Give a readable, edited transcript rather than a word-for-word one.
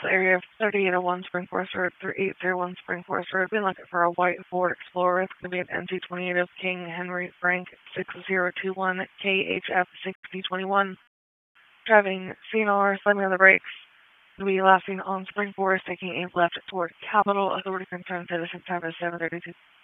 area of 3801 Spring Forest Road through 801 Spring Forest Road. Been looking for a white Ford Explorer. It's going to be an NC28 of King Henry Frank 6021 KHF 6021. Driving CNR, slamming on the brakes. Going to be last seen on Spring Forest, taking a left toward Capitol. Authority concerned citizen time is 7:32.